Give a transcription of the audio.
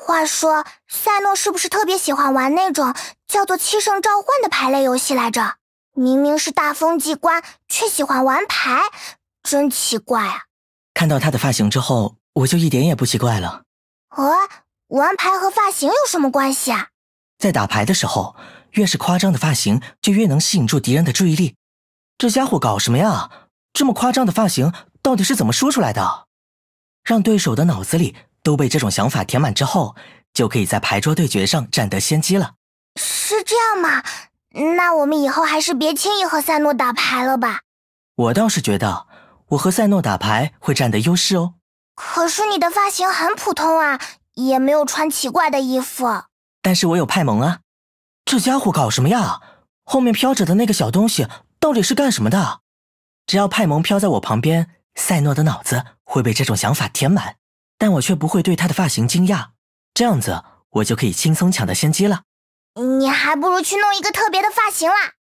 话说，赛诺是不是特别喜欢玩那种叫做七圣召唤的牌类游戏来着？明明是大风机关，却喜欢玩牌，真奇怪啊！ 看到他的发型之后，我就一点也不奇怪了。 玩牌和发型有什么关系啊？ 在打牌的时候，越是夸张的发型，就越能吸引住敌人的注意力。这家伙搞什么呀？这么夸张的发型，到底是怎么说出来的？让对手的脑子里都被这种想法填满之后，就可以在牌桌对决上占得先机了。 是这样吗？那我们以后还是别轻易和赛诺打牌了吧。 我倒是觉得我和赛诺打牌会占得优势哦。 可是你的发型很普通啊，也没有穿奇怪的衣服。 但是我有派蒙啊。这家伙搞什么呀？后面飘着的那个小东西到底是干什么的？只要派蒙飘在我旁边，赛诺的脑子会被这种想法填满，但我却不会对他的发型惊讶，这样子我就可以轻松抢到先机了。 你还不如去弄一个特别的发型啦。